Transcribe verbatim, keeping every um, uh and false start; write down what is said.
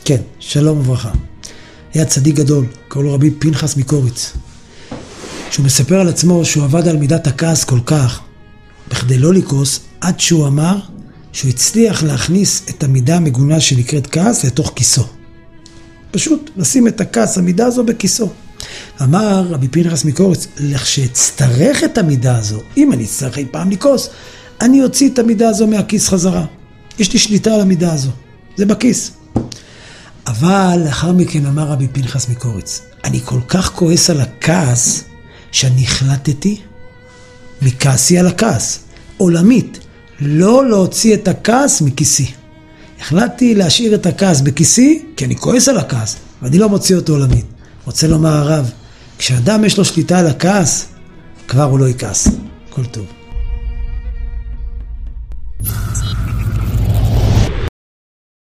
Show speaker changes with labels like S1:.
S1: כן, שלום וברכה. היה צדיק גדול, קראו לו רבי פנחס מקוריץ. שהוא מספר על עצמו שהוא עבד על מידת הכעס כל כך, בכדי לא לכעוס, עד שהוא אמר שהוא הצליח להכניס את המידה המגונה שנקראת כעס לתוך כיסו. פשוט לשים את הכעס, המידה הזו בכיסו. אמר רבי פנחס מקוריץ, לכשאצטרך את המידה הזו, אם אני אצטרך אי פעם לכעוס, אני אוציא את המידה הזו מהכיס חזרה. יש לי שליטה על המידה הזו, זה בכיס. אבל לאחר מכן אמר רבי פנחס מקוריץ, אני כל כך כועס על הכעס, שאני החלטתי מכעסי על הכעס, עולמית, לא להוציא את הכעס מכיסי. החלטתי להשאיר את הכעס בכיסי, כי אני כועס על הכעס, ואני לא מוציא אותו עולמית. רוצה לומר הרב, כשאדם יש לו שליטה על הכעס, כבר הוא לא יכעס. כל טוב.